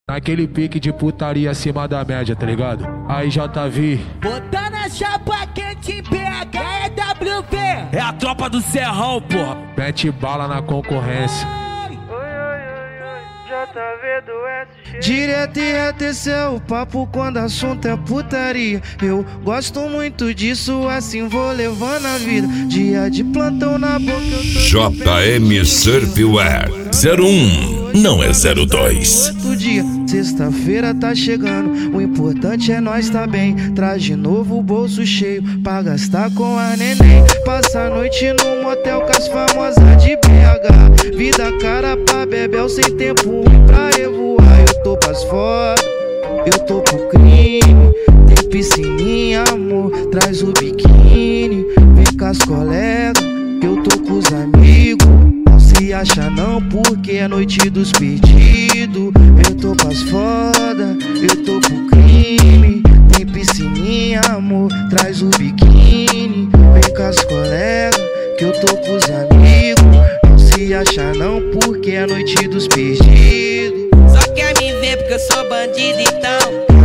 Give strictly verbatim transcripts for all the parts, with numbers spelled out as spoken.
Naquele pique de putaria acima da média, tá ligado? Aí J V botando a chapa quente em B H é W V. É a tropa do Serrão, porra. Mete bala na concorrência. Direto e reto, esse é o papo quando assunto é putaria. Eu gosto muito disso, assim vou levando a vida. Dia de plantão na boca, eu tô J M Surfwear zero um, não é zero dois. outro dia, sexta-feira tá chegando. O importante é nós tá bem. Traz de novo o bolso cheio pra gastar com a neném. Passa a noite no motel com as famosas de B H. Vida cara pra bebel sem tempo ruim pra revoar. Eu tô pras fodas, eu tô pro crime. Tem piscininha, amor, traz o biquíni. Vem com as colegas, eu tô com os amigos. Não se acha não, porque é noite dos perdidos. Eu tô pras foda, eu tô pro crime. Tem piscininha, amor, traz o biquíni. Vem com as colegas, que eu tô com os amigos. Não se acha não, porque é noite dos perdidos. Só quer me ver porque eu sou bandido, então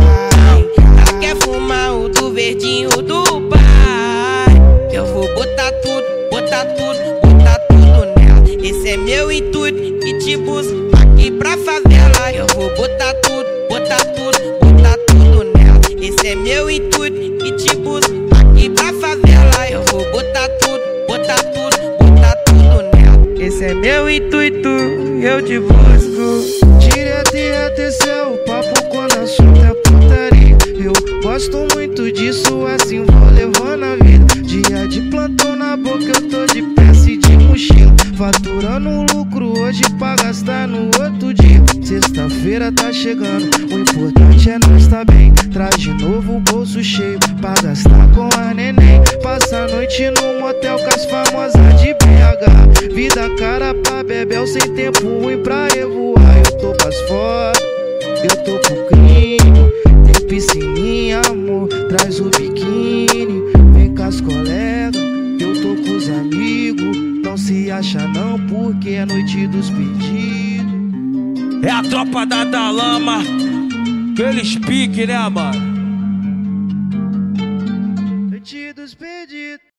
ai, ela quer fumar o do verdinho do pai. Eu vou botar tudo, botar tudo, botar tudo nela. Esse é meu intuito e te busco aqui pra favela. Eu vou botar tudo, botar tudo, botar tudo nela. Esse é meu intuito e te busco aqui pra favela. Eu vou botar tudo, botar tudo, botar tudo nela. Esse é meu intuito, eu te busco. Direto e reto, esse é o papo quando assunto é putaria. Eu gosto muito disso, assim vou levando a vida. Dia de plantão na boca, eu tô de peça e de mochila. Faturando lucro hoje pra gastar no outro dia. Sexta-feira tá chegando, o importante é nós tá bem. Traz de novo o bolso cheio pra gastar com a neném. Passa a noite no motel com as famosas de B H. Vida cara pra bebel sem tempo ruim pra revoar. Eu tô pras foda, eu tô pro crime. Tem piscininha, amor, traz o biquíni. Vem com as colegas, eu tô com os amigos. Não se acha não, porque é noite dos pedidos. É a tropa da Dalama. Aqueles pique, né, mano?